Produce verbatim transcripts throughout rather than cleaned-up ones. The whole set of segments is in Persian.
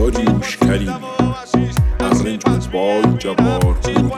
داریوش کریمی ارنج بای جبار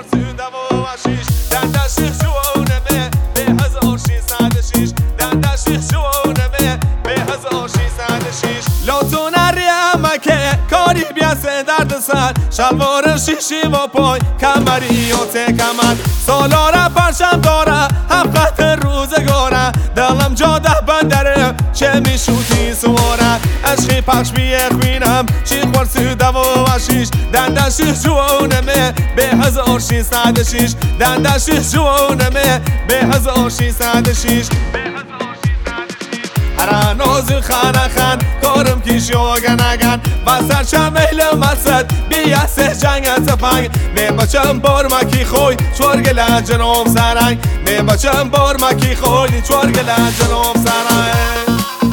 لاتو نریم که کاری بیاسه درد سر شلوار شیشی و پای کمری و تکمن سالاره پرشم داره حقیقت روزگاره دلم جاده بندره چه میشوتی سواره عشقی پخش بیخوینم چی خورسی دو و شیش دنده شیش جوانمه به هزار شیصد و شیش دنده شیش جوانمه به هزار شیصد و شیش هر نازل خانه خان کارم کیش یوگنگن واسه شمیل مسد بیاسه جنگ تفنگ می بچم بار مکی خوی چورگ لجنوم سرنگ می بچم بار مکی خوی چورگ لجنوم سرنگ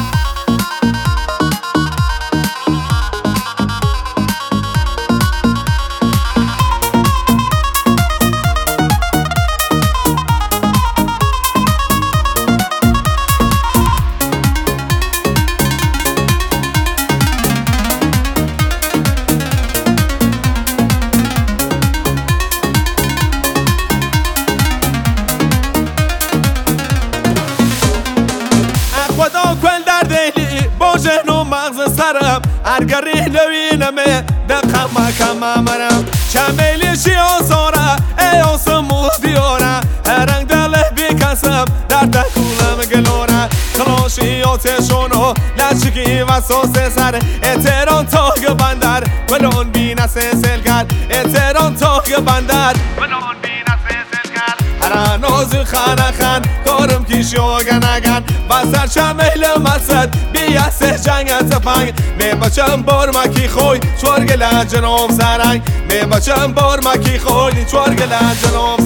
خدا کن در دیلی با جهن و مغز سرم ارگری لوینمه دقم مکم مرم چمیلیشی آزاره ای آسموز دیاره هرنگ دله بی کسم در دکولم گلوره خلاشی آتشونو لچکی و سوس سر اتران تاگ بندر ولون بی نسه سلگر اتران تاگ بندر ولون بی نسه سلگر هر نازل خانه خان کارم کیش یوگنگن واسه شمیل مسد بیاسه جنگ تفنگ می بچم بار مکی خوی چورگ لجنوم سرنگ می بچم بار مکی خوی چورگ لجنوم